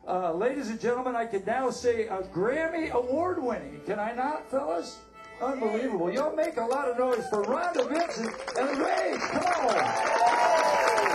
Ladies and gentlemen, I can now say a Grammy Award winning. Can I not, fellas? Unbelievable. Y'all make a lot of noise for Rhonda Vincent and the Rage. Come on.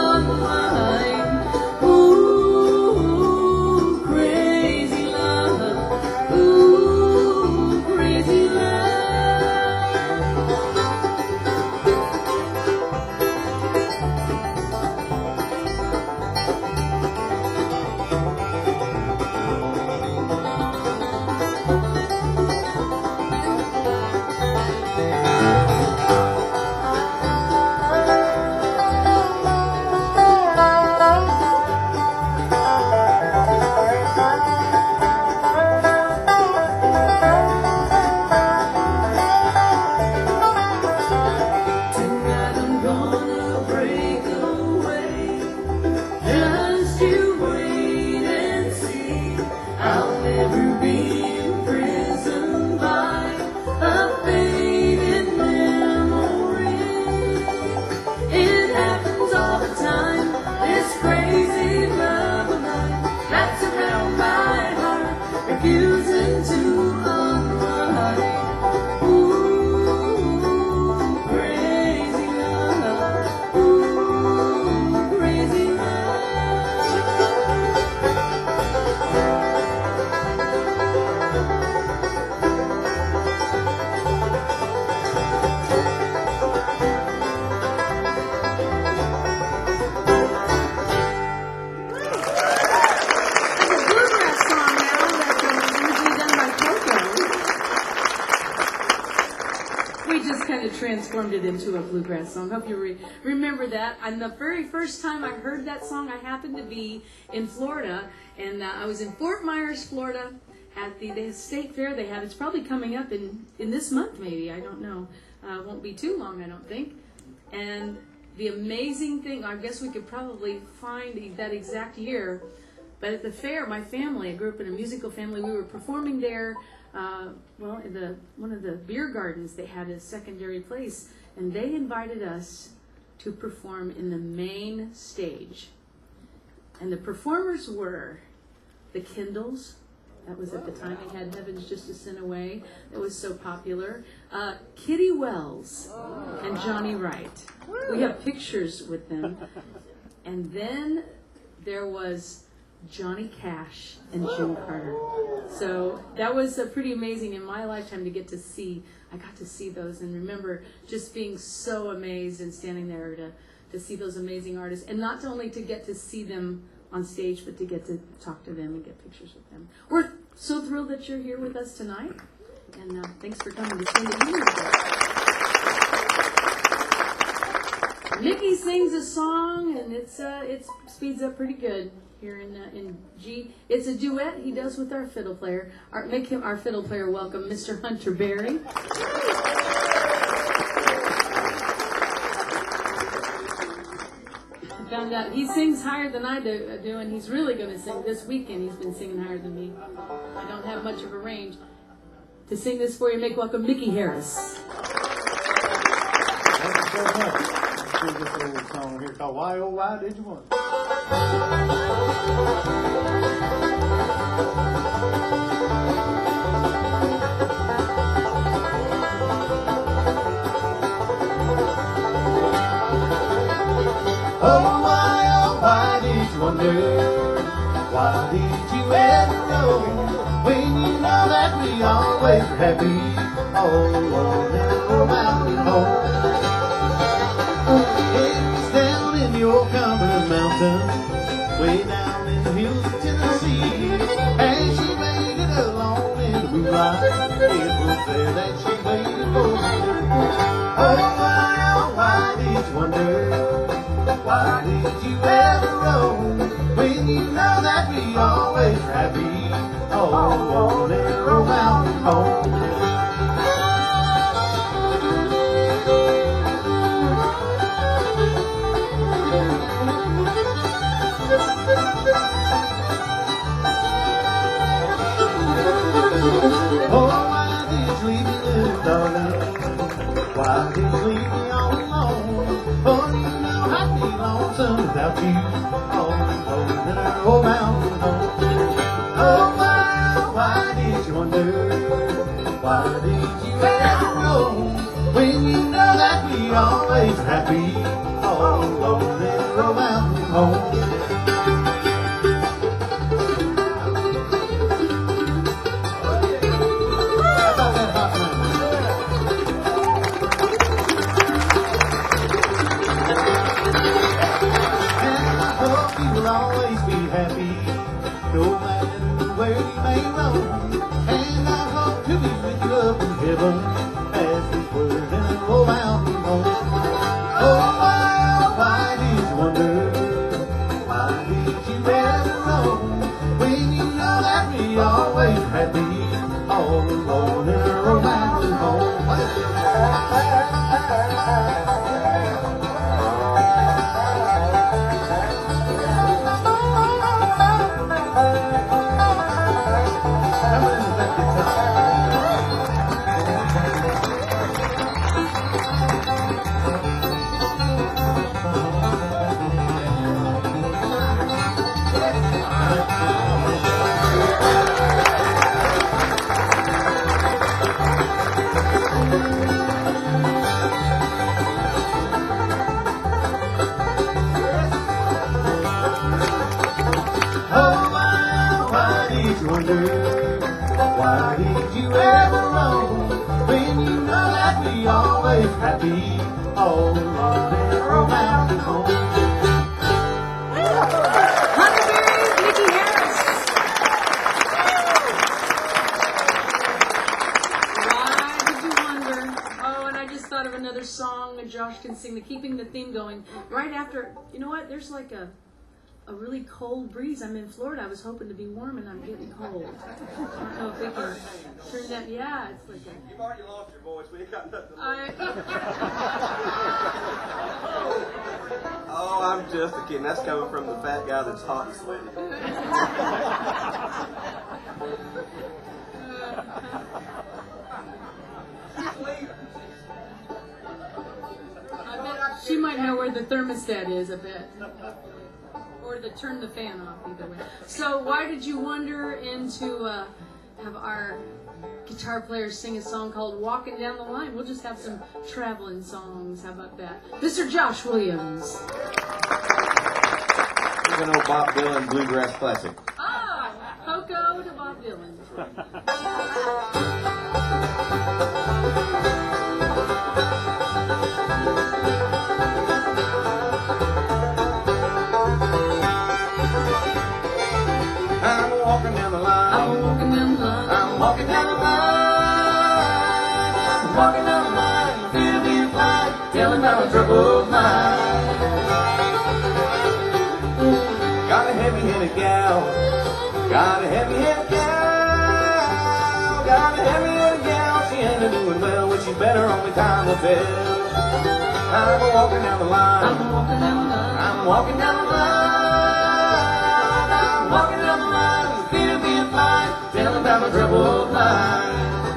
Refusing to unwind. Ooh, crazy love. never be imprisoned by a faded memory. It happens all the time, this crazy love of mine wraps around my heart, refusing to unwind. Ooh, crazy love. Ooh, crazy love. Transformed it into a bluegrass song. Hope you remember that. And the very first time I heard that song, I happened to be in Florida, and I was in Fort Myers, Florida, at the state fair they had. It's probably coming up in this month, maybe. I don't know. It won't be too long, I don't think. And the amazing thing, I guess we could probably find that exact year, but at the fair, my family, I grew up in a musical family, we were performing there. In one of the beer gardens, they had a secondary place, and they invited us to perform in the main stage. And the performers were the Kindles. That was at the time they had Heaven's Just a Sin Away. That was so popular. Kitty Wells and Johnny Wright. We have pictures with them. And then there was Johnny Cash and June Carter. So that was pretty amazing in my lifetime to get to see. I got to see those and remember just being so amazed and standing there to see those amazing artists. And not only to get to see them on stage, but to get to talk to them and get pictures with them. We're so thrilled that you're here with us tonight. And thanks for coming to spend the evening with us. Mickey sings a song, and it speeds up pretty good. Here in G. It's a duet he does with our fiddle player. Make him our fiddle player welcome, Mr. Hunter Berry. I found out he sings higher than I do, and he's really going to sing this weekend. He's been singing higher than me. I don't have much of a range. To sing this for you, make welcome Mickey Harris. Thank you so much. Let's do this little song here called Why Oh Why Did You Want It? Oh, why did you wonder? Why did you ever know? When you know that we always are happy, all alone in a mountain home. It's down in your Cumberland Mountains, way down in the hills of Tennessee. And she waited alone in the moonlight, it was there that she waited for me. Oh, why did you wonder? Why did you ever roam when you know that we always are happy? Oh, on a mountain home. Oh, why did you leave me, little darling? Why did you leave me all alone? Oh, you know I'd be lonesome without you, all alone in our old mountain home. Oh, why did you wonder? Why did you ever roam when you know that we always are happy, all alone in our old mountain home? Always be happy, no matter where you may roam. And I hope to be with you up in heaven as we were in an old mountain home. Oh, why did you wonder? Why did you ever roam when you know that we always are happy, all alone in our old mountain home? Coming in with that guitar. Oh, why did you wonder? Why did you ever roam? When you know that we always happy, all on their mountain home. Hunter Berry, Mickey Harris. Why did you wonder? Oh, and I just thought of another song that Josh can sing, keeping the theme going. Right after, you know what? There's like a really cold breeze. I'm in Florida. I was hoping to be warm, and I'm getting cold. I don't know if we can turn that. Yeah, it's like a. You've already lost your voice. We ain't got nothing. Oh, I'm just a kidding. That's coming from the fat guy that's hot and sweaty. I bet she might know where the thermostat is. I bet. Or to turn the fan off, either way. So why did you wander into have our guitar player sing a song called Walking Down the Line? We'll just have some traveling songs. How about that? Mr. Josh Williams. He's an old Bob Dylan bluegrass classic. Ah, Coco to Bob Dylan. I'm walking down the line. I'm walking down the line. I'm walking down the line. I'm walking down the line. Feel the fly, telling about my troubled mind. Got a heavy-headed gal. Got a heavy-headed gal. Got a heavy-headed gal. She ain't doing well, but she better only time will tell. I'm walking down the line. I'm walking down the line. I'm walking down the line. I'm walking down the line. Feel me fly, telling about my troubled mind.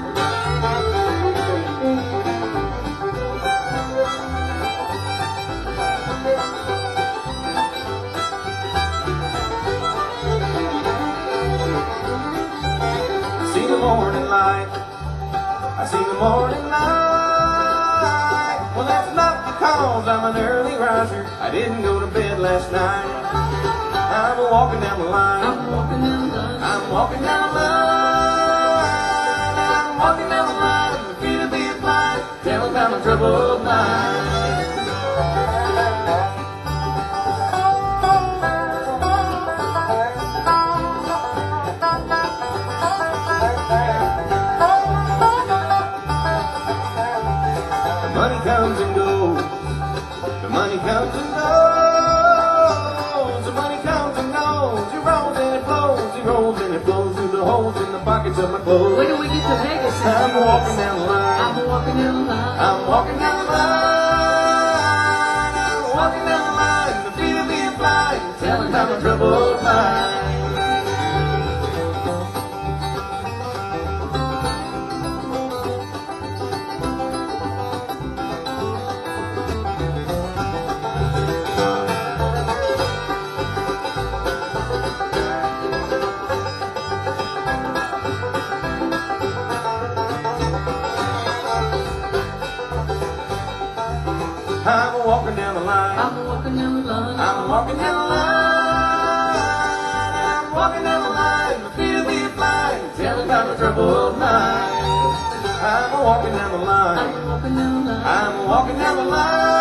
I see the morning light. I see the morning light. Well, that's not because I'm an early riser. I didn't go to bed last night. I'm walking down the line. I'm walking down the line. I'm walking down the line. I'm walking down the line. The feet of the fly, telling about my troubled mind. The money comes and goes. The money comes and goes. The money comes and goes. It rolls and it flows. It rolls and it flows through the holes in the pockets of my clothes. When do we get to Vegas? I'm walking down the line. I'm walking down the line. I'm walking down the line. I'm walking down the line. The feet of being flying, telling about my troubled mind. I'm walking down the line. I'm walking down the line. I'm walking down the line. I'm walking down the line. The feet of being flying, telling about my troubled mind. I'm walking down the line. I'm walking down the line. I'm walking down the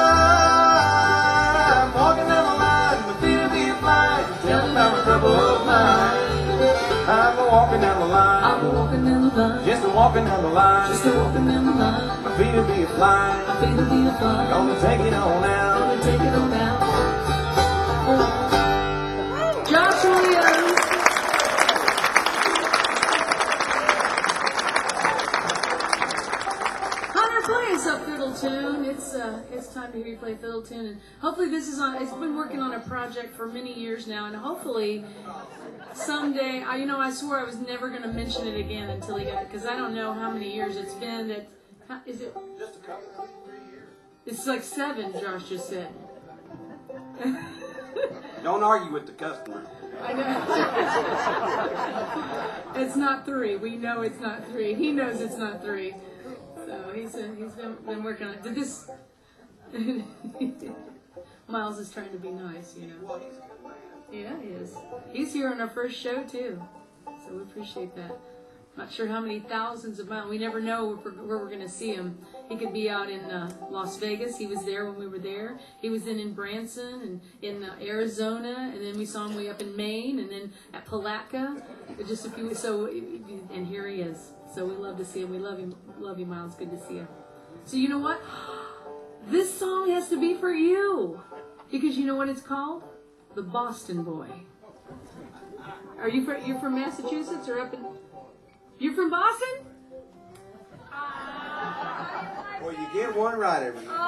line. I'm walking down the line. The feet of being flying, telling about my troubled mind. I'm walking down the line. I'm walking down the line. Just a walking down the line. Just a walking down the line. My feet will be flying. My feet will be a fly. Gonna take it on out. Gonna take it on out. Josh Williams. Hunter, play us a fiddle tune. It's time to hear you play a fiddle tune, and hopefully this is on. It's been working on a project for many years now, and hopefully someday, I swore I was never going to mention it again until he got it, because I don't know how many years it's been. Is it? Just a couple, 3 years. It's like 7, Josh just said. Don't argue with the customer. I know. It's not 3. We know it's not 3. He knows it's not 3. So he's been working on it. Did this? Miles is trying to be nice, Yeah, he is. He's here on our first show too, so we appreciate that. Not sure how many thousands of miles. We never know where we're going to see him. He could be out in Las Vegas. He was there when we were there. He was in Branson and in Arizona, and then we saw him way up in Maine, and then at Palatka, just a few. So, and here he is. So we love to see him. We love him. Love you, Miles. Good to see you. So you know what? This song has to be for you, because you know what it's called? The Boston Boy. Are you from Massachusetts or up in? You're from Boston? Well, you get one right every year.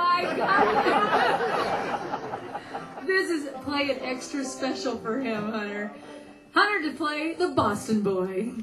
This is play it extra special for him, Hunter. Hunter to play the Boston Boy.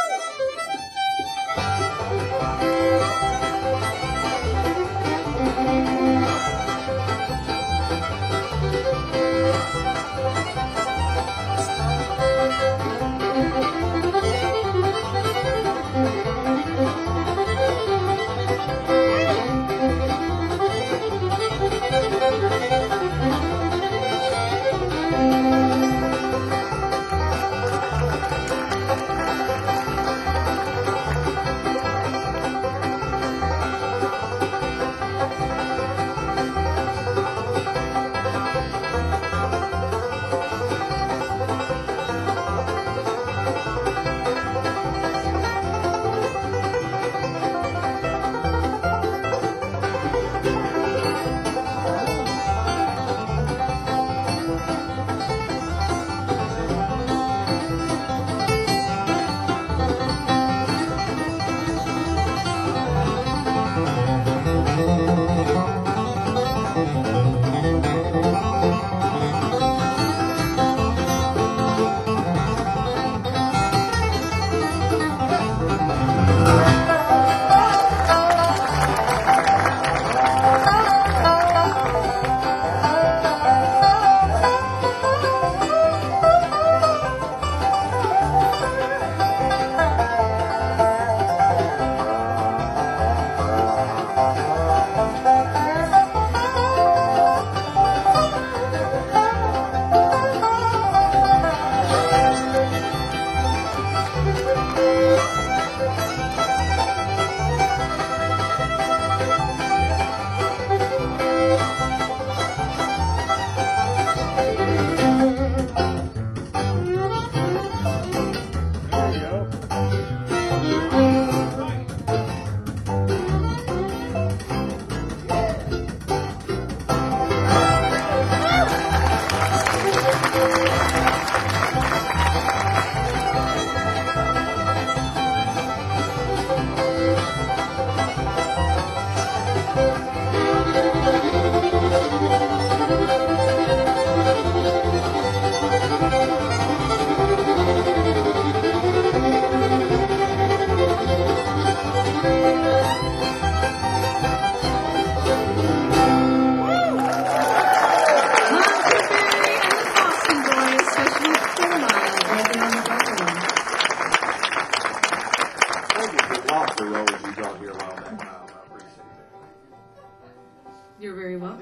You're very welcome.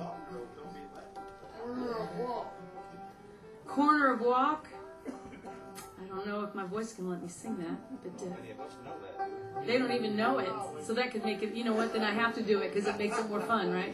Corner of Walk. I don't know if my voice can let me sing that, but they don't even know it. So that could make it, you know what, then I have to do it because it makes it more fun, right?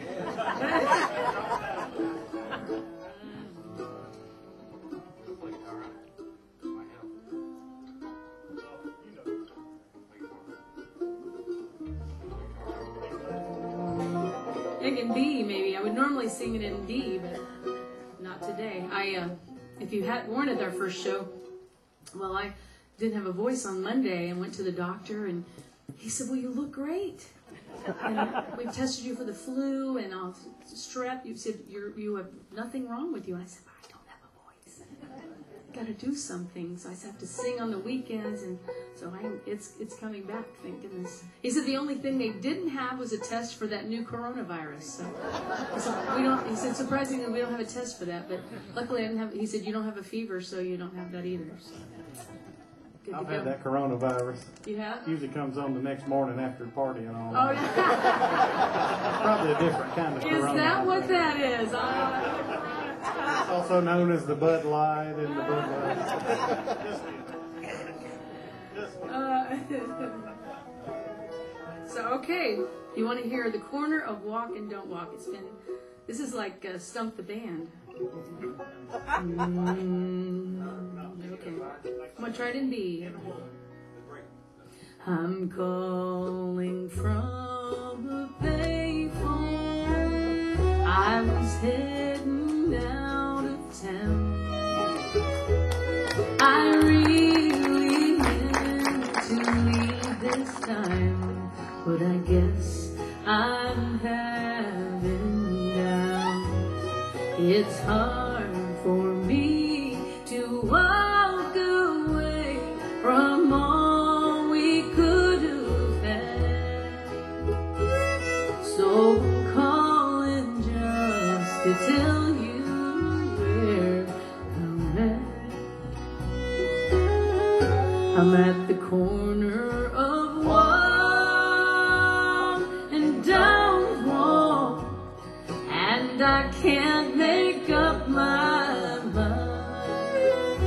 In D, maybe. I would normally sing it in D, but not today. If you weren't at our first show, well, I didn't have a voice on Monday and went to the doctor, and he said, well, you look great. And we've tested you for the flu and strep. You said you have nothing wrong with you. And I said, but I don't have a voice. got to do something. So I have to sing on the weekends, and so it's coming back. Thank goodness. He said the only thing they didn't have was a test for that new coronavirus. So we don't. He said surprisingly we don't have a test for that, but luckily I didn't have. He said you don't have a fever, so you don't have that either. So. Good to I've go. had that coronavirus. You have? Usually comes on the next morning after partying and all. Oh yeah. Probably a different kind of Is corona. that what that is? It's also known as the Bud Light and the Bud Light. So okay, you want to hear the corner of Walk and Don't Walk? This is like Stump the Band. Okay, I'm gonna try it in B. I'm calling from a payphone. I was heading out of town. I really meant to leave this time, but I guess I'm having down. It's hard for me to walk away from all we could have had. So I'm calling just to tell you where I'm at. I'm at the corner of Walk and Don't Walk, and I can't make up my mind.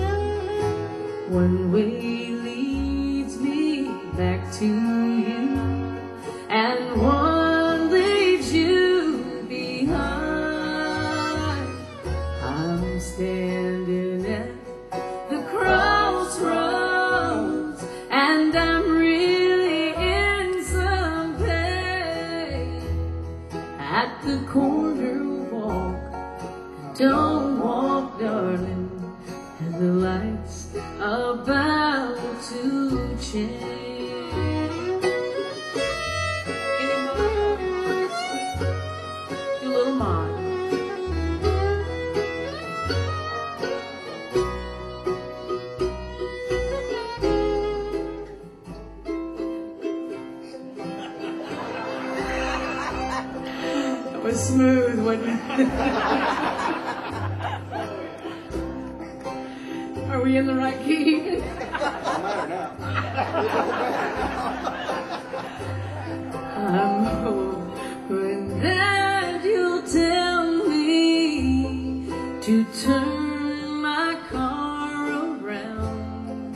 One way leads me back to you, and one leads you behind. I'm standing at the crossroads, and I'm really in some pain. At the corner, walk, don't walk, darling, and the lights about to change. Any more? Do a little mod. That was smooth, wasn't it? Are we in the right key? I'm hoping that you'll tell me to turn my car around,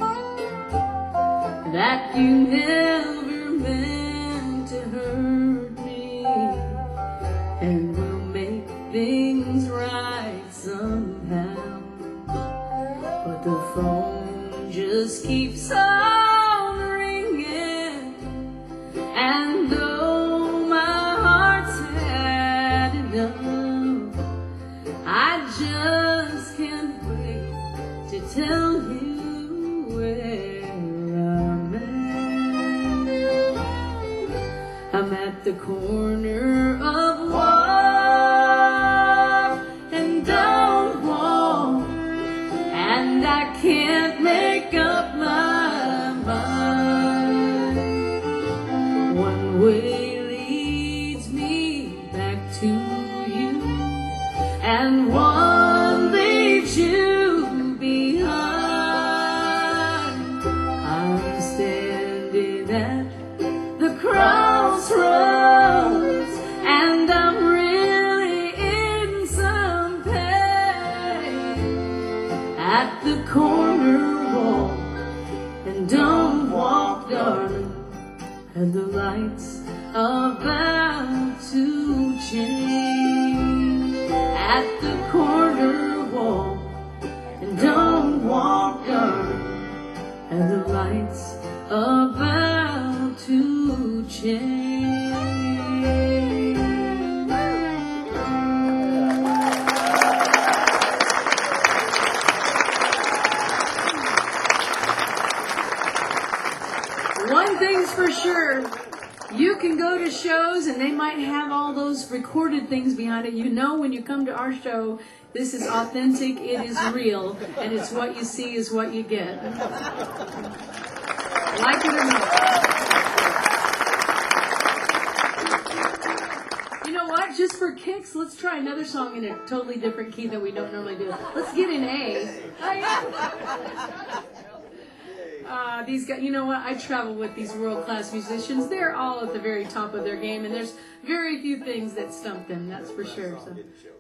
that you never meant to hurt me, and we'll make things right somehow. But the phone just keeps on ringing, and though my heart's had enough, I just can't wait to tell you where I'm at. I'm at the corner of Walk and Don't Walk, and I can't make up my mind. One way leads me back to you, and one leaves you behind. I'm standing at the crossroads, and I'm really in some pain. At the corner, walk and don't walk, darling, and the lights about to change. At the corner, walk and don't walk, darling, and the lights about to change. One thing's for sure, You can go to shows and they might have all those recorded things behind it. You know when you come to our show, this is authentic, it is real, and it's what you see is what you get. Like it or not. You know what? Just for kicks, let's try another song in a totally different key that we don't normally do. Let's get an A. These guys, you know what? I travel with these world-class musicians. They're all at the very top of their game, and there's very few things that stump them. That's for sure. So,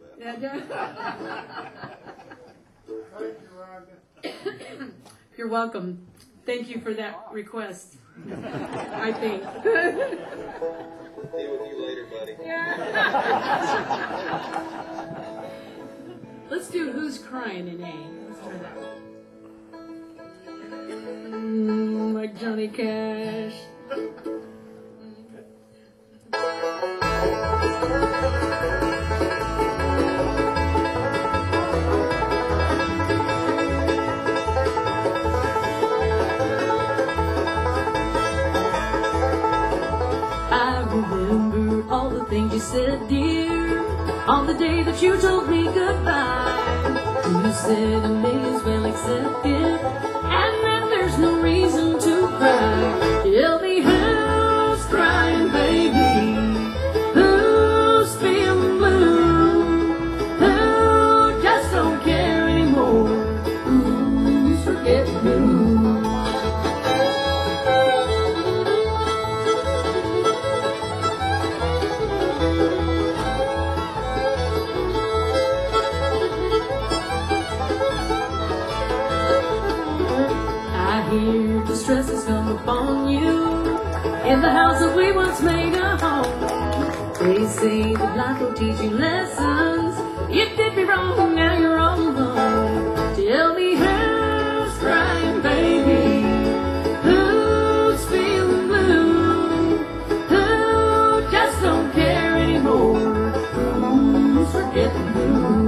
you're welcome. Thank you for that request. I think. Deal with you later, buddy. Let's do Who's Crying in A. Let's try that. Like Johnny Cash. I remember all the things you said, dear, on the day that you told me goodbye. You said I may as well accept it, and then there's no reason to cry. Tell me who's crying, baby, who's feeling blue, who just don't care anymore, who's forgetting who. The stress has come upon you in the house that we once made a home. They say that life will teach you lessons. You did me wrong, now you're all alone. Tell me who's crying, baby, who's feeling blue, who just don't care anymore, who's forgetting who.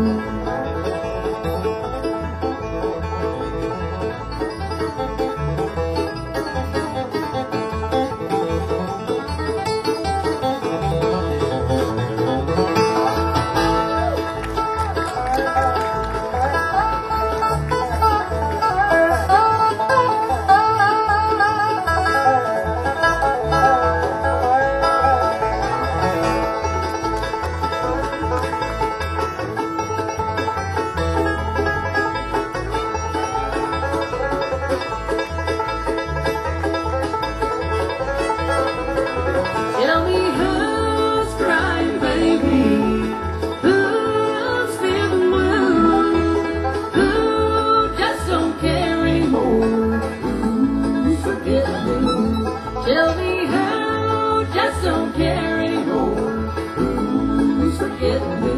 Tell me who just don't care anymore, who's forgetting who.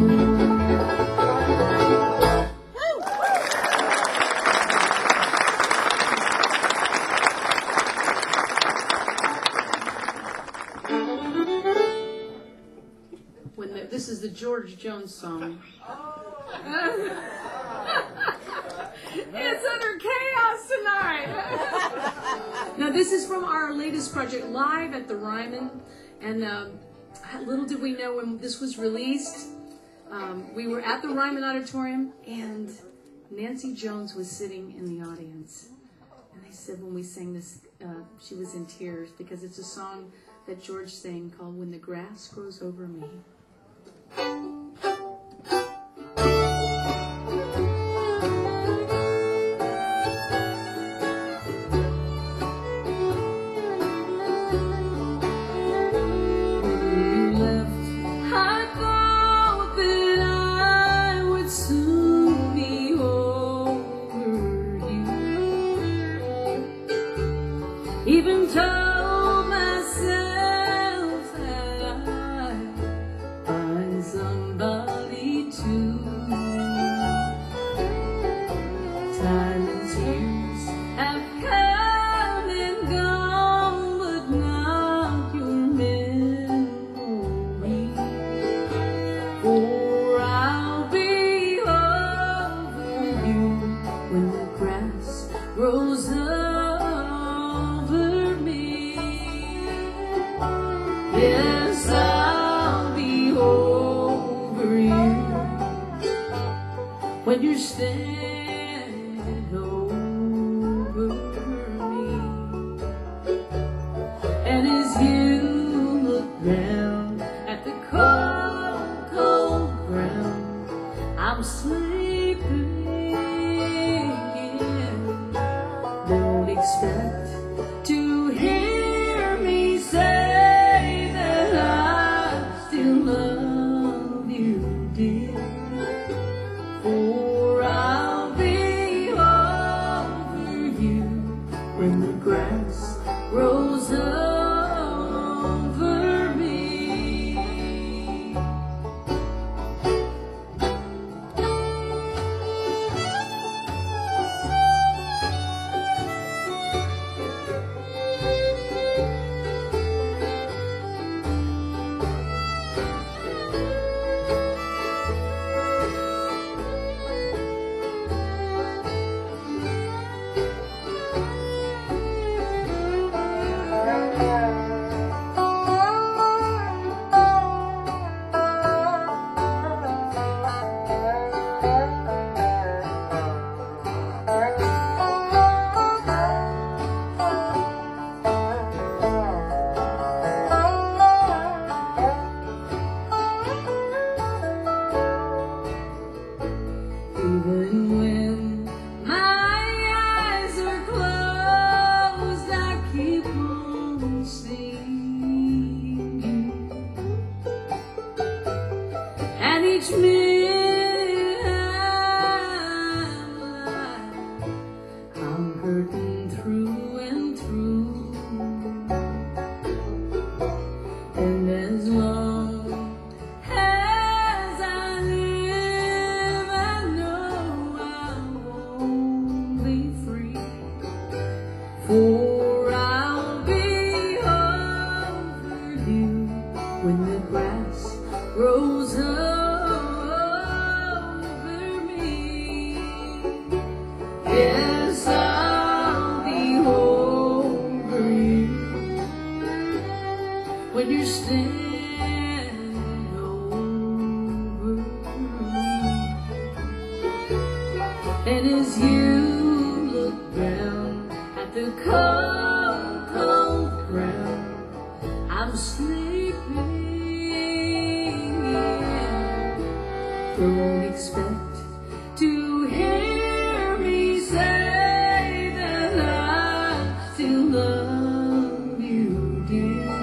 This is the George Jones song. It's under chaos tonight. Now this is from our latest project, Live at the Ryman, and little did we know when this was released, we were at the Ryman Auditorium, and Nancy Jones was sitting in the audience. And they said when we sang this, she was in tears, because it's a song that George sang called When the Grass Grows Over Me. Even told myself that I'd find somebody to. Time and tears have come and gone, but not your memory. For I'll be over you when the grass grows up. stand over me, and as you look down at the cold, cold ground, I'm sleeping. Don't expect to hear me say that I still love you, dear. For I'll be over you when the grass grows over me. Even when my eyes are closed, I keep on seeing you. And each minute I'm alive, I'm hurting through and through. And as long as I live, I know I won't be free. For I'll be over you when the grass grows over me. Yes, I'll be over you when you're standing over me. And as you look down at the cold, cold ground, I'm sleeping. Don't expect to hear me say that I still love you, dear.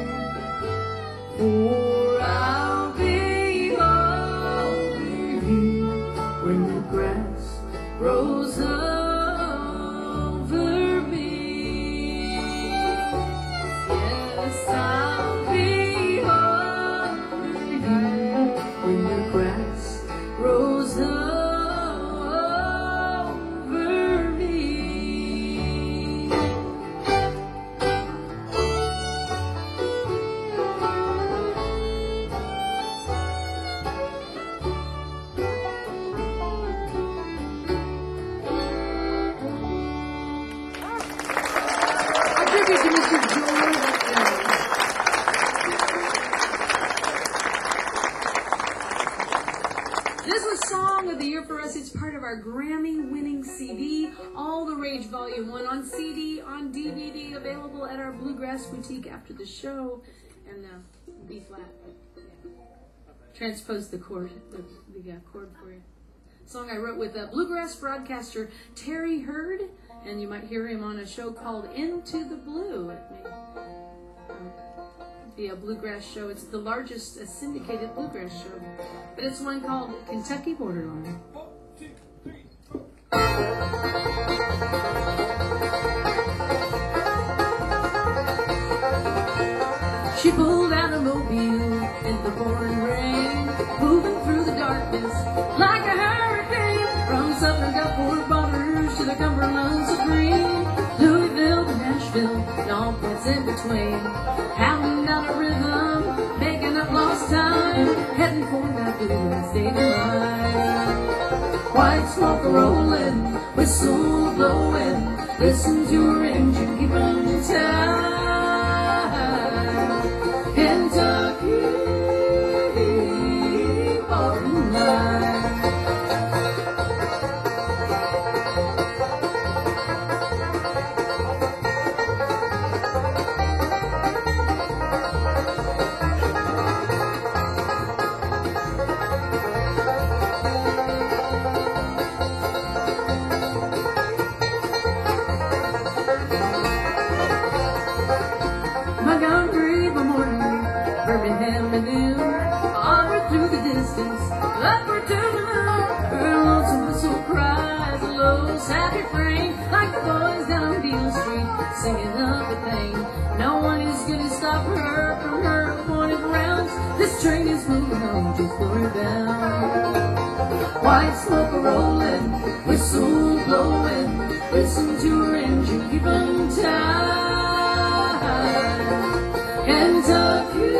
For I'll be over you when the grass grows over me. Yes, I'll be over you when the grass grows over me. I tribute to Mr. George. This is Song of the Year for us. It's part of our Grammy-winning CD, All the Rage Volume 1, on CD, on DVD, available at our Bluegrass Boutique after the show. And B flat. Yeah. Transpose the chord, the chord for you. Song I wrote with bluegrass broadcaster Terry Hurd, and you might hear him on a show called Into the Blue. It may be a bluegrass show. It's the largest syndicated bluegrass show, but it's one called Kentucky Borderline. She pulled out a mobile in the pouring rain, moving through the darkness like a hurricane. From southern Gulfport borders to the Cumberland Supreme, Louisville to Nashville and all that's in between. Pounding out a rhythm, making up lost time, heading for that blue state line. White smoke rolling, whistle blowing, listen to her engine, keep on time. Kentucky borderline. sad refrain, like the boys down Beale Street, singing of the pain. No one is gonna stop her from her appointed rounds. This train is moving on, just going down. White smoke rolling, whistle blowing, listen to her engine keep on time. Kentucky,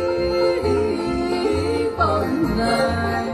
born line.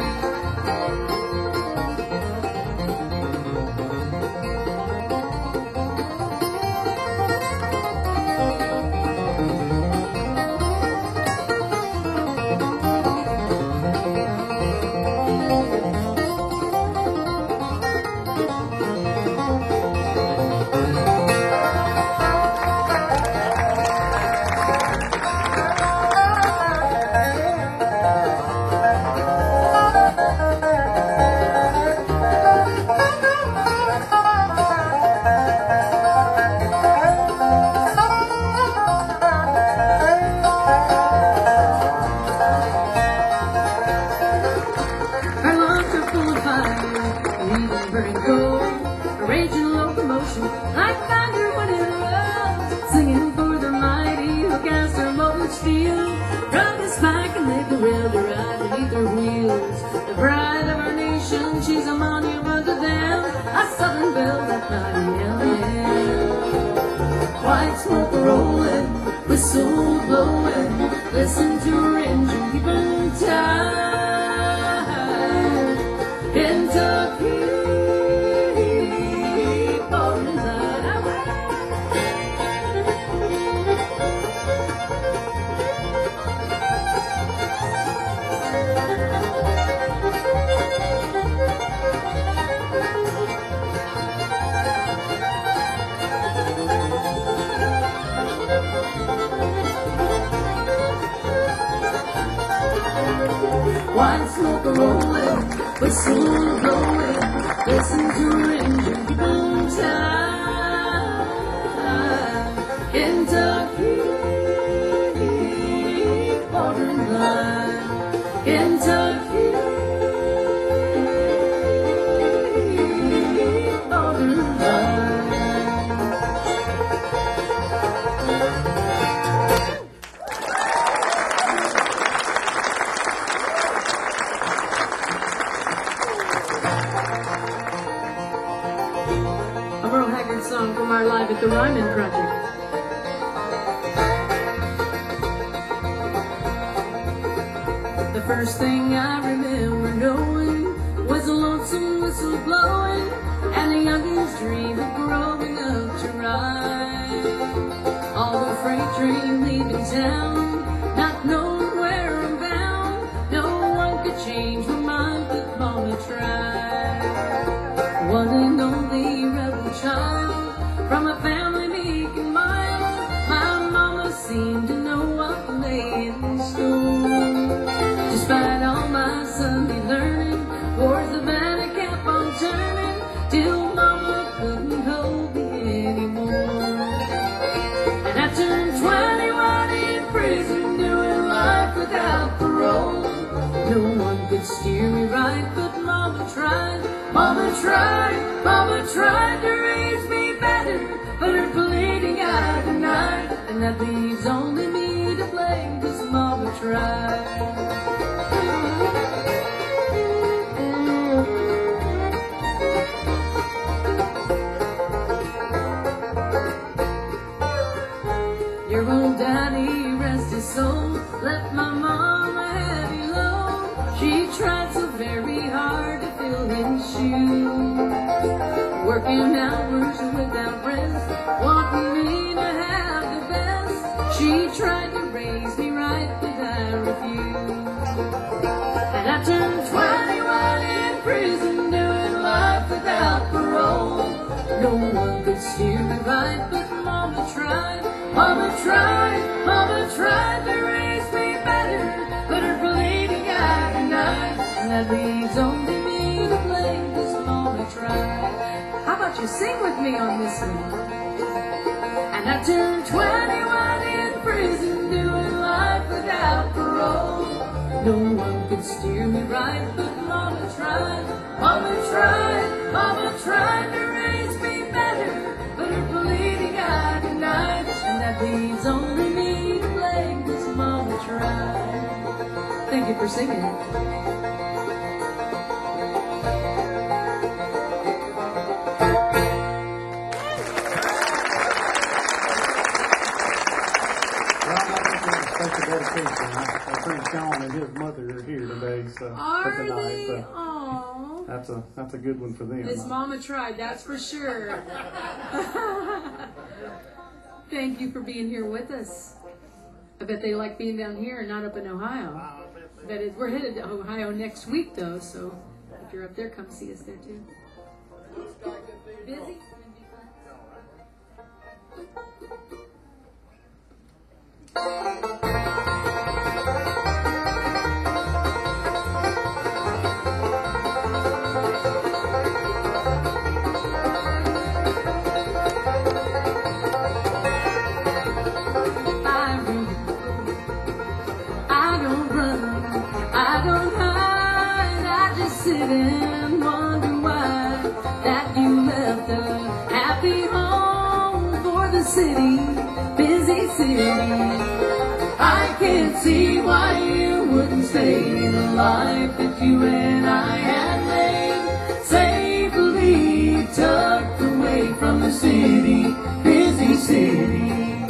Whistle blowing, listen to her engine keep on time. Kentucky, born line. White smoke rolling, whistle blowing, listen to her engine keep on time. Kentucky, borderline. Kentucky, borderline. Song from our Live at the Ryman project. The first thing I remember knowing was a lonesome whistle blowing and a youngin's dream of growing up to ride. All the freight train leaving town, not knowing where I'm bound. No one could change my mind, but Mama tried. One and only rebel child from a family meek and mild, my mama seemed to know what lay in store. Despite all my Sunday learning, towards the van I kept on turning, till mama couldn't hold me anymore. And I turned 21 in prison, doing life without parole. No one could steer me right, but mama tried. Mama tried to raise me better, but her pleading I denied, and that leaves only me to blame, 'cause mama tried. Your old daddy, rest his soul, left my mama heavy load. She tried so very hard to fill his shoes, working hours without rest, wanting me to have the best. She tried to raise me right, but I refused. And I turned 21 in prison, doing life without parole. No one could steer me right, but mama tried. Mama tried to raise me better, but her pleading I denied, and that leaves only me to blame, 'cause mama tried. How about you sing with me on this one? And I turned 21 in prison, doing life without parole. No one could would steer me right, but Mama tried to raise me better, but her pleading I denied, and that leaves only me to blame, 'cause Mama tried. Thank you for singing. Dedication. I think Sean and his mother are here today, so Are tonight. they? So Aww. that's a good one for them. Miss Mama tried, that's for sure. Thank you for being here with us. I bet they like being down here and not up in Ohio. We're headed to Ohio next week, though, so if you're up there, come see us there, too. Busy? Sit and wonder why that you left a happy home for the city, busy city. I can't see why you wouldn't stay in the life that you and I had made, safely tucked away from the city, busy city.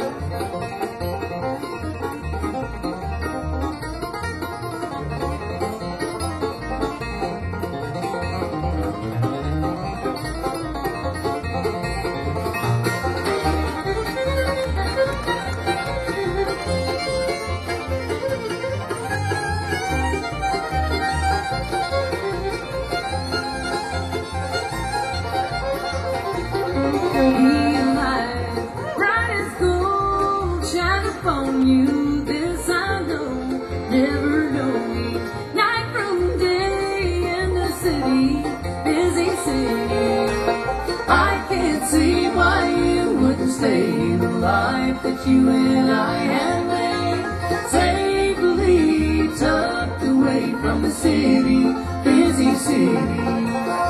That you and I had made, safely tucked away from the city, busy city.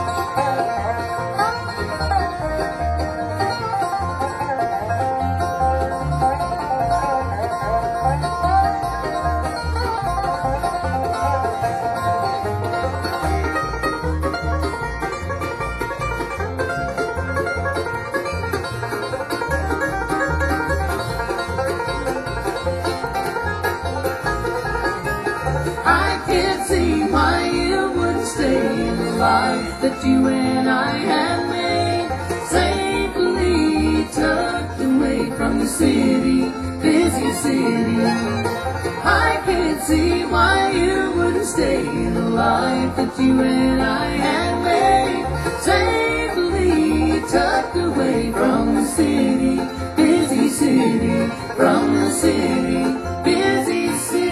That you and I had made, safely tucked away from the city, busy city. I can't see why you wouldn't stay in the life that you and I had made, safely tucked away from the city, busy city, from the city, busy city.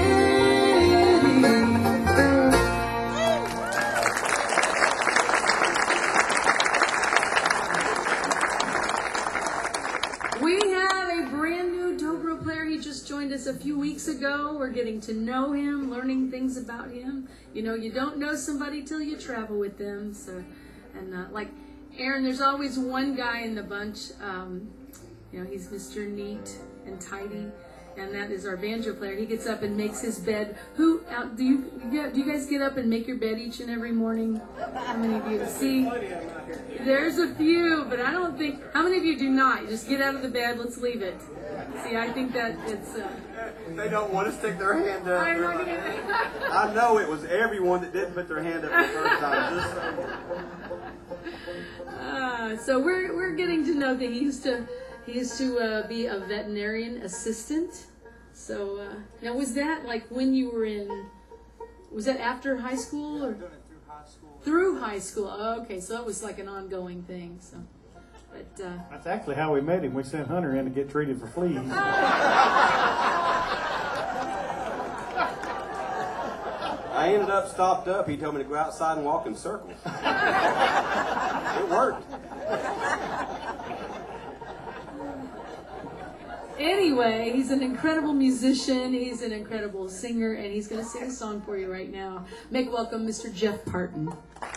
A few weeks ago. We're getting to know him, learning things about him. You know, you don't know somebody till you travel with them. So, and like Aaron, there's always one guy in the bunch. You know, he's Mr. Neat and Tidy, and that is our banjo player. He gets up and makes his bed. Do you guys get up and make your bed each and every morning? How many of you? See, there's a few, but I don't think. How many of you do not? You just get out of the bed. Let's leave it. See, I think that it's... They don't want to stick their hand up. I'm not gonna... I know it was everyone that didn't put their hand up the first time. So we're getting to know that he used to be a veterinarian assistant. So now was that like when you were in... Was that after high school? Or? Through high school. Oh, okay, so that was like an ongoing thing. So... But, that's actually how we met him. We sent Hunter in to get treated for fleas. I ended up stopped up. He told me to go outside and walk in circles. It worked. Anyway, he's an incredible musician, he's an incredible singer, and he's going to sing a song for you right now. Make welcome Mr. Jeff Parton.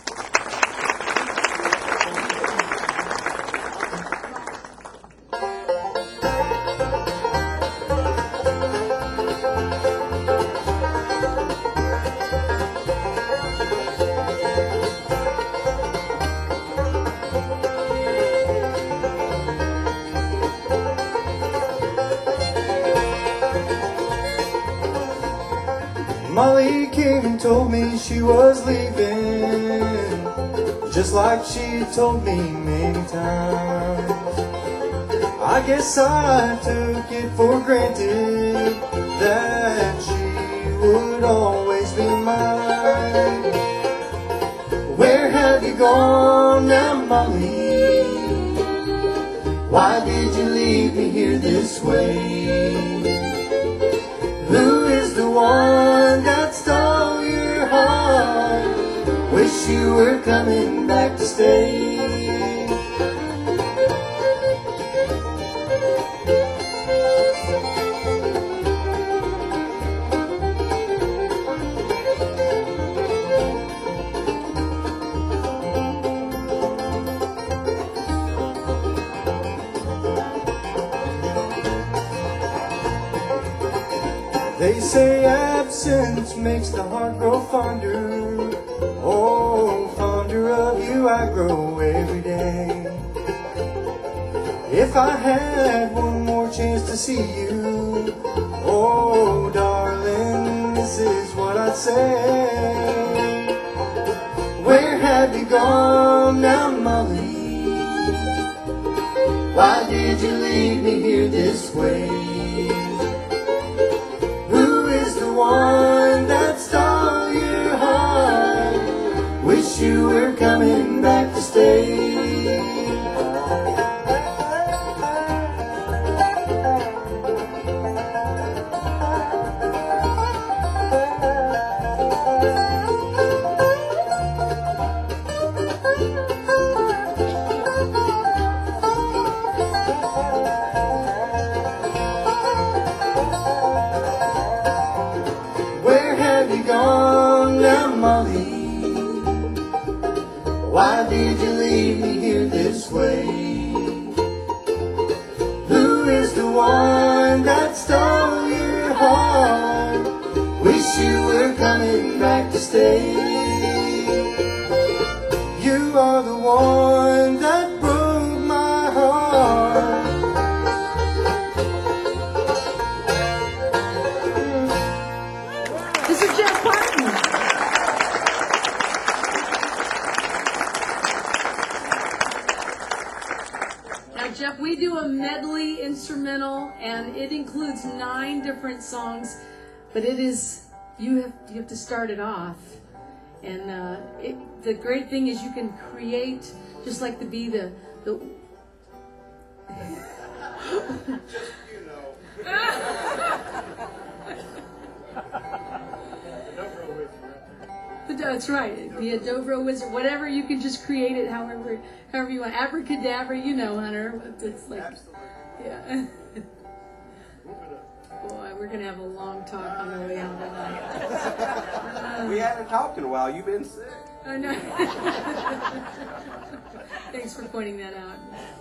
Molly came and told me she was leaving, just like she told me many times. I guess I took it for granted that she would always be mine. Where have you gone now, Molly? Why did you leave me here this way? Who is the one that stole your heart? Wish you were coming back to stay. They say absence makes the heart grow fonder. Oh, fonder of you I grow every day. If I had one more chance to see you, oh, darling, this is what I'd say. Where have you gone now, Molly? Why did you leave me here this way? One that stole your heart. Wish you were coming back to stay. Why did you leave me here this way? Who is the one that stole your heart? Wish you were coming back to stay. You are the one that broke my heart. This is Jeff Parton. Jeff, we do a medley instrumental, and it includes 9 different songs, but it is you have to start it off, and the great thing is you can create just like the That's right. Be a dobro wizard, whatever, you can just create it however you want. Abracadabra, you know, Hunter. It's like, absolutely. Yeah. Boy, we're gonna have a long talk on the way out tonight. We haven't talked in a while. You've been sick. I know. Thanks for pointing that out.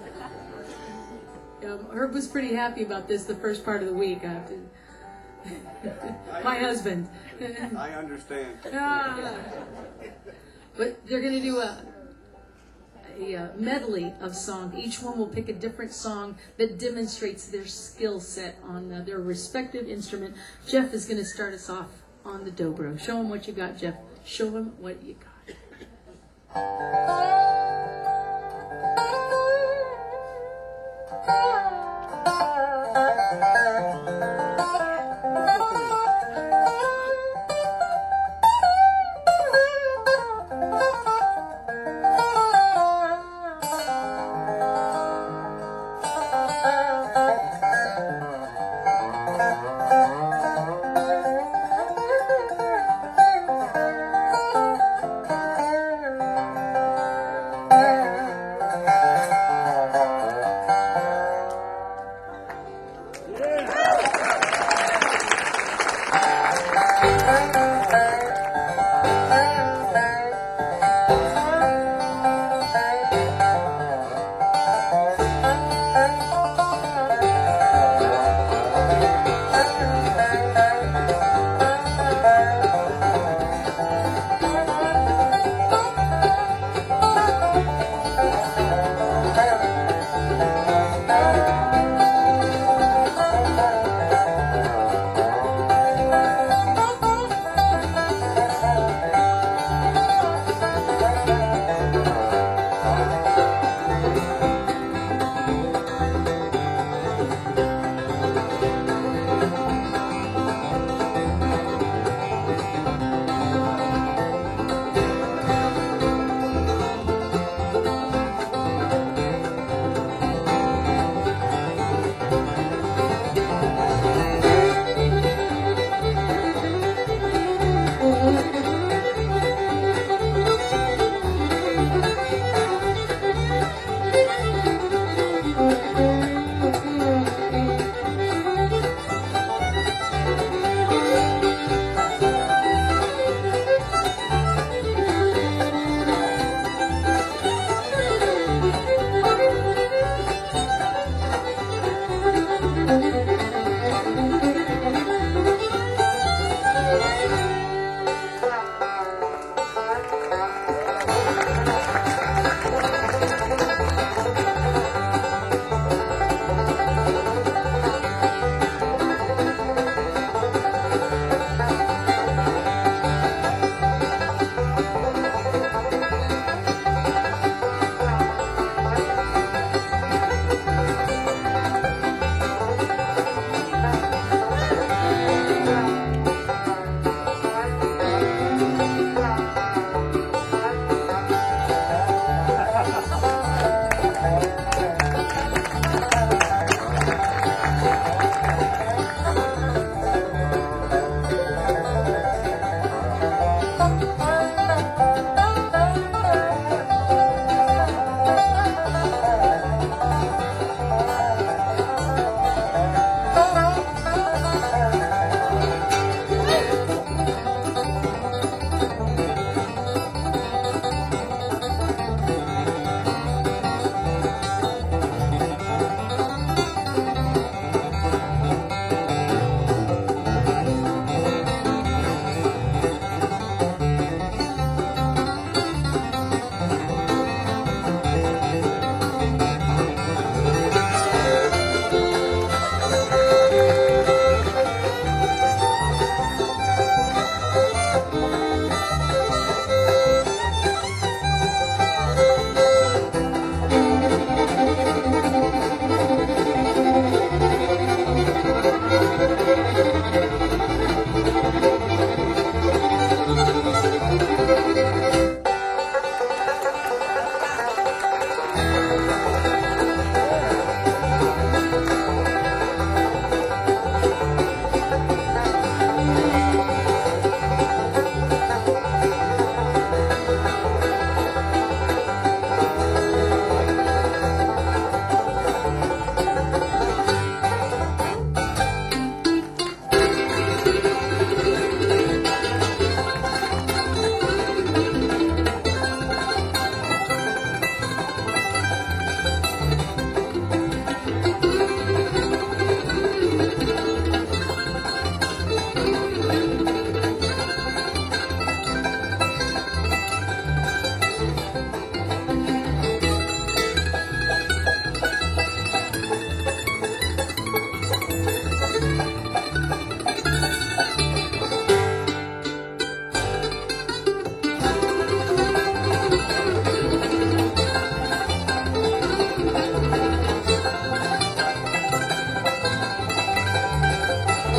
Herb was pretty happy about this the first part of the week. I have to. My husband. I understand. But they're going to do a medley of songs. Each one will pick a different song that demonstrates their skill set on their respective instrument. Jeff is going to start us off on the dobro. Show him what you got, Jeff. Show him what you got.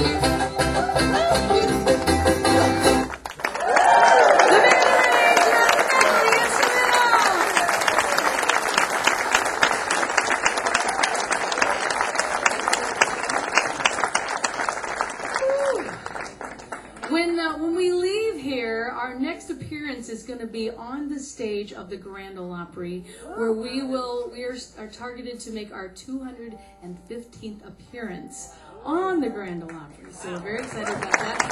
When we leave here, our next appearance is going to be on the stage of the Grand Ole Opry, where we are targeted to make our 215th appearance on the Grand Ole Opry. So we're very excited about that.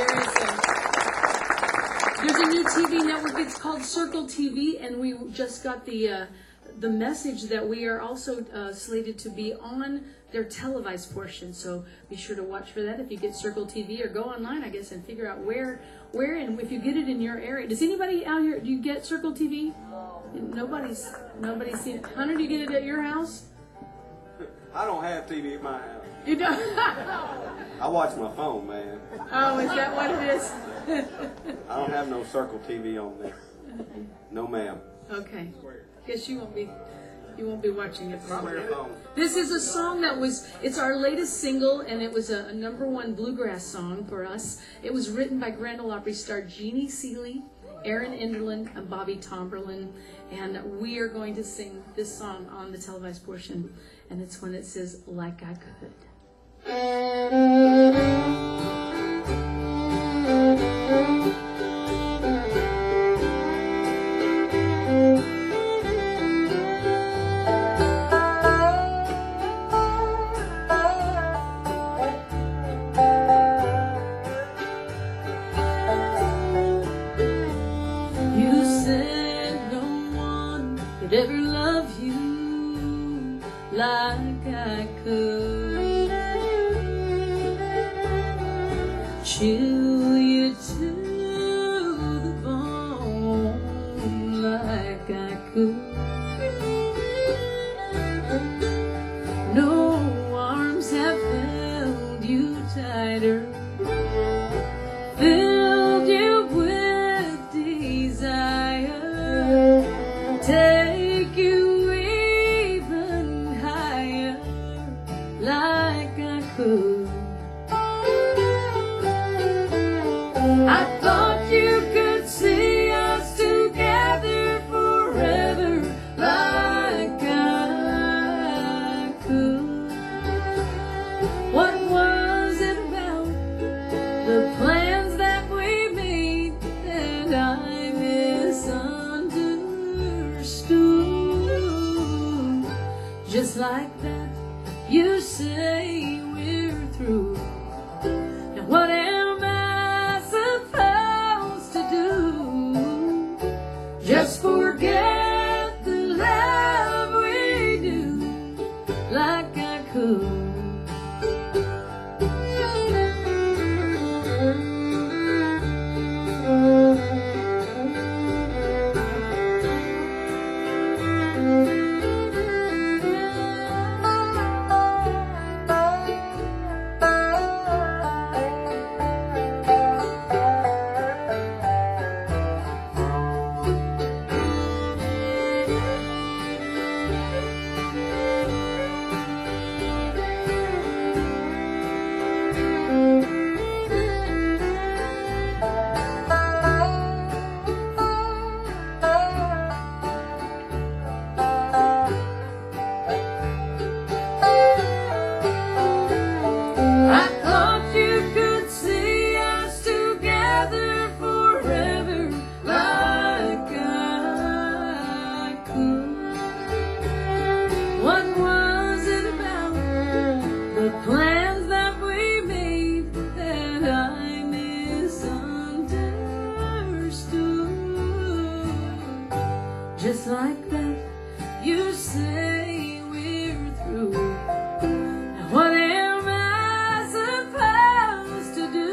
There's a new TV network. It's called Circle TV, and we just got the message that we are also slated to be on their televised portion. So be sure to watch for that if you get Circle TV, or go online, I guess, and figure out where, and if you get it in your area. Does anybody out here, do you get Circle TV? Nobody's seen it. Hunter, do you get it at your house? I don't have TV at my house. You don't? I watch my phone, man. Oh, is that what it is? I don't have no Circle TV on there. No, ma'am. Okay. Guess you won't be watching it probably. Phone. This is a song it's our latest single, and it was a #1 bluegrass song for us. It was written by Grand Ole Opry star Jeannie Seeley, Aaron Enderlin, and Bobby Tomberlin, and we are going to sing this song on the televised portion, and it's when it says, "Like I Could." Could ever love you like I could, chill you to the bone like I could. No arms have held you tighter, filled you with desire, take you even higher like I could. I thought you could see us together forever like I could. What was it about the plans that we made that I misunderstood? Just like that, you say we're through. Now what am I supposed to do? Just forget the love we do like I could. I thought you could see us together forever like I could. What was it about the plans that we made that I misunderstood? Just like that, you say we're through. Now what am I supposed to do?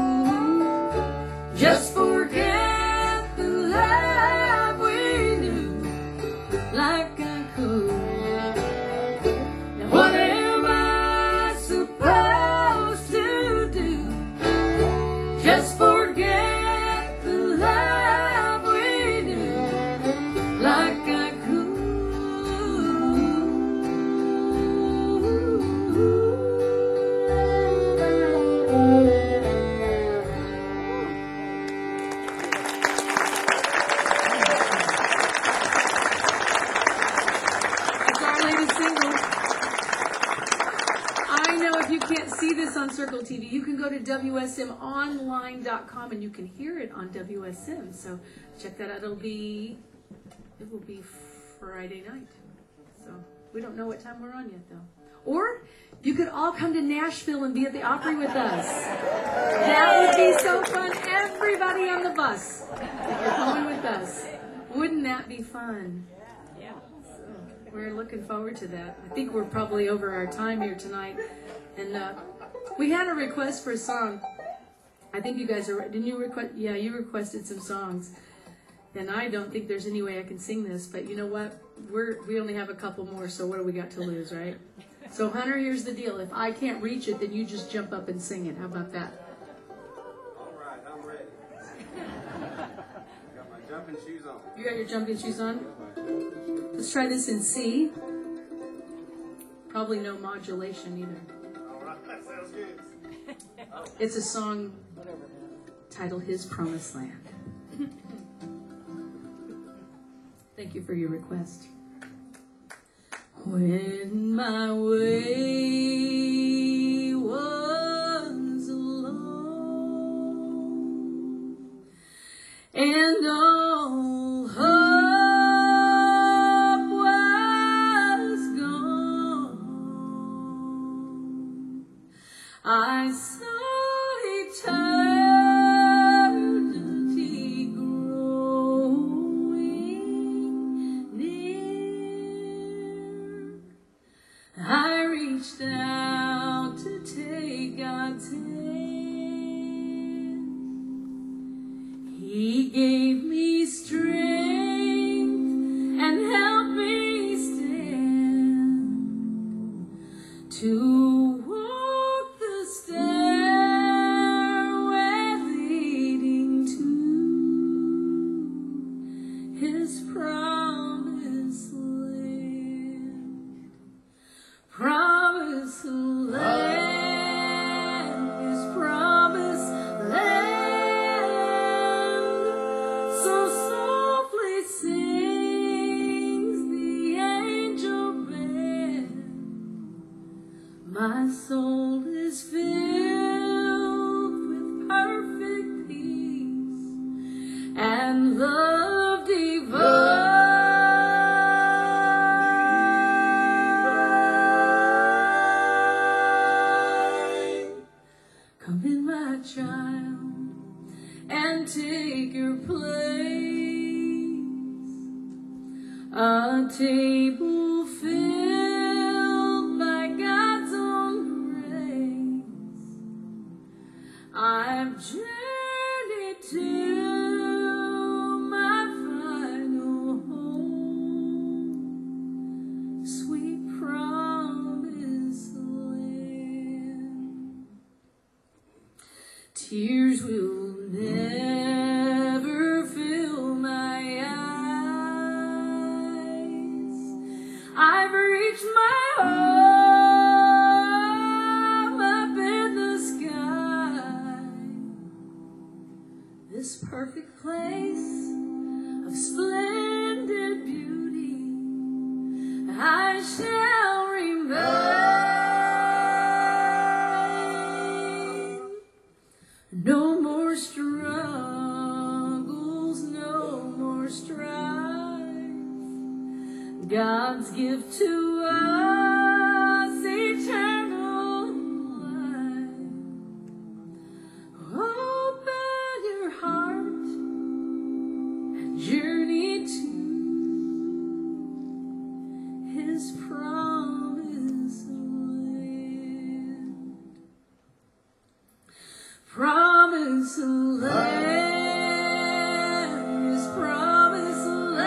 Just forget the love we knew like I could. Now what am I supposed to do? Just forget the love we knew like I could. you can go to WSMonline.com and you can hear it on WSM. So check that out. It will be Friday night. So we don't know what time we're on yet, though. Or you could all come to Nashville and be at the Opry with us. That would be so fun. Everybody on the bus. You're coming with us. Wouldn't that be fun? Yeah. So we're looking forward to that. I think we're probably over our time here tonight. And we had a request for a song. I think you guys are, didn't you request? Yeah, you requested some songs. And I don't think there's any way I can sing this, but you know what? We only have a couple more, so what do we got to lose, right? So Hunter, here's the deal. If I can't reach it, then you just jump up and sing it. How about that? All right, I'm ready. Got my jumping shoes on. You got your jumping shoes on? Let's try this in C. Probably no modulation either. All right, that sounds good. It's a song titled His Promised Land. Thank you for your request. When my way was alone and all hope was gone, I saw eternity growing near. I reached out to take God's hand. He gave me strength and helped me stand to walk the stairway leading to His promised land. Promised land, His promised land. So softly sings the angel band. My soul is filled with perfect peace and love divine. Come in, my child, and take your place. A table filled by God's own grace. I've journeyed to my final home, sweet promised land. Tears will never fill my eyes. I've reached my home up in the sky. This perfect place of splendid beauty I shall remain. No more struggles, no more strife. God's gift to us, eternal life. Open your heart and journey to His promised land. Promised land, His promised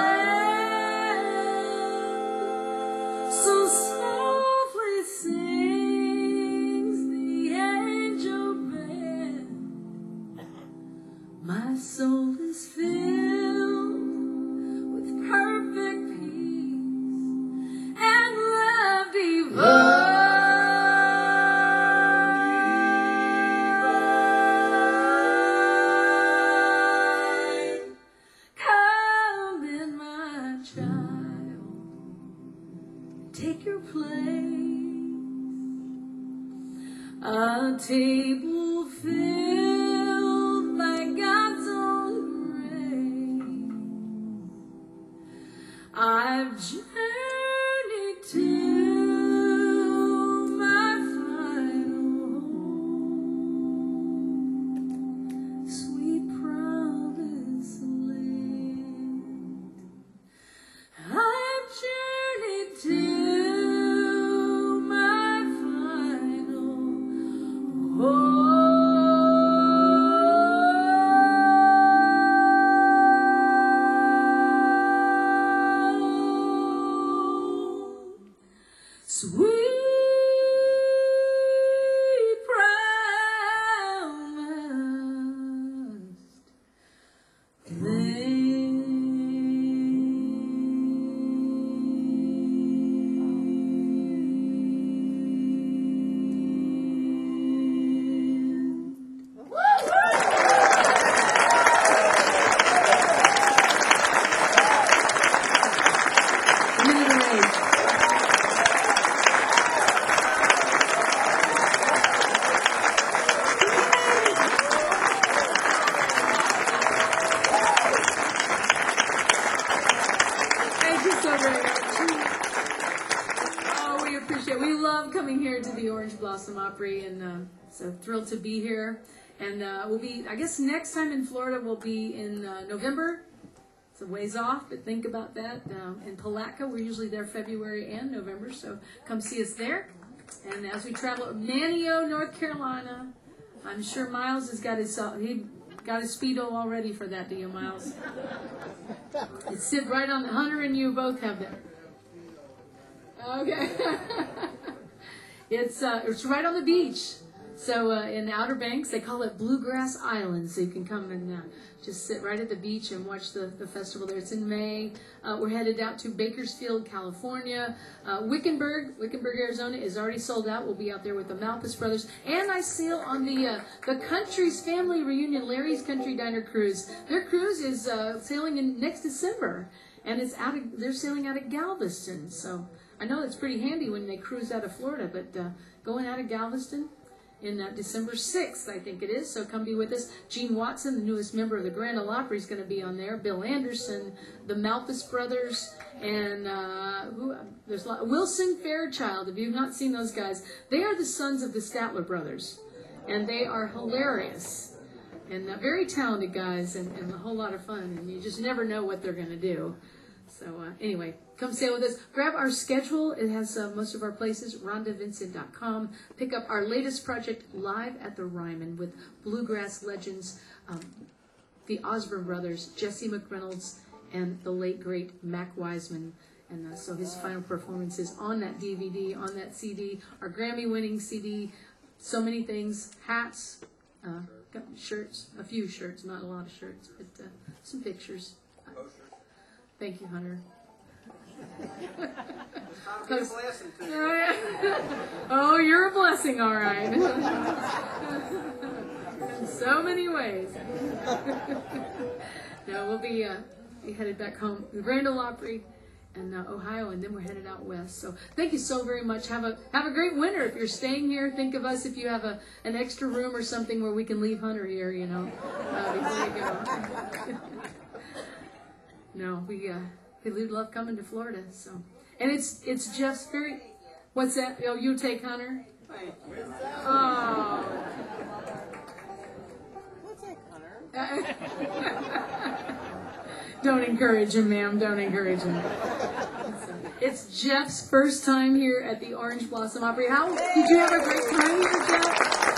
land. So softly sings the angel band. My soul is filled with perfect peace and love divine. Come in, my child, take your place. A table fulfilled by God's own grace. I've journeyed to my final home, sweet promised land. I've journeyed to my final home. Sweet promised Thank you so very much. Oh, we appreciate it. We love coming here to the Orange Blossom Opry, and so thrilled to be here. And we'll be, I guess next time in Florida will be in November. It's a ways off, but think about that. In Palatka, we're usually there February and November, so come see us there. And as we travel, Manio, North Carolina, I'm sure Miles has got his Speedo all ready for that, do you, Miles? It's sit right on, Hunter and you both have that. Okay. It's right on the beach. So in the Outer Banks, they call it Bluegrass Island. So you can come and just sit right at the beach and watch the festival there. It's in May. We're headed out to Bakersfield, California. Wickenburg, Arizona is already sold out. We'll be out there with the Malpas Brothers. And I sail on the Country's Family Reunion, Larry's Country Diner Cruise. Their cruise is sailing in next December. And they're sailing out of Galveston. So I know it's pretty handy when they cruise out of Florida, but going out of Galveston in December 6th, I think it is. So come be with us. Gene Watson, the newest member of the Grand Ole Opry, is going to be on there. Bill Anderson, the Malpas Brothers, and there's a lot. Wilson Fairchild. If you've not seen those guys, they are the sons of the Statler Brothers, and they are hilarious and very talented guys, and a whole lot of fun. And you just never know what they're going to do. So anyway, come sail with us. Grab our schedule. It has most of our places, RhondaVincent.com. Pick up our latest project, Live at the Ryman, with bluegrass legends, the Osborne brothers, Jesse McReynolds, and the late, great Mac Wiseman. And so his final performances on that DVD, on that CD, our Grammy-winning CD, so many things, hats, shirts, a few shirts, not a lot of shirts, but some pictures. Thank you, Hunter. Oh, you're a blessing, all right. In so many ways. No, we'll be headed back home, the Grand Ole Opry and Ohio, and then we're headed out west. So thank you so very much. Have a great winter. If you're staying here, think of us if you have an extra room or something where we can leave Hunter here, before you go. No, we love coming to Florida. So, and it's just very. What's that? Oh, you take Hunter. Oh. What's that, Hunter? Don't encourage him, ma'am. Don't encourage him. It's Jeff's first time here at the Orange Blossom Opry. Did you have a great time here, Jeff?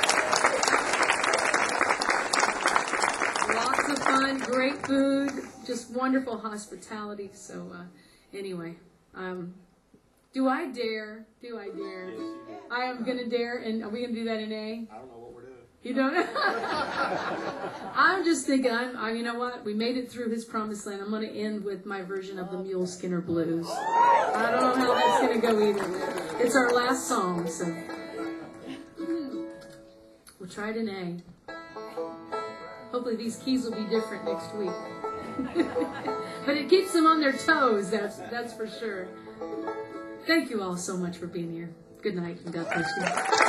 Lots of fun, great food, just wonderful hospitality. So anyway, do I dare? Do I dare? I am going to dare, and are we going to do that in A? I don't know what we're doing. You don't? I'm just thinking, you know what? We made it through his promised land. I'm going to end with my version of the Mule Skinner Blues. I don't know how that's going to go either. It's our last song, so we'll try it in A. Hopefully these keys will be different next week. But it keeps them on their toes, that's for sure. Thank you all so much for being here. Good night, and God bless you.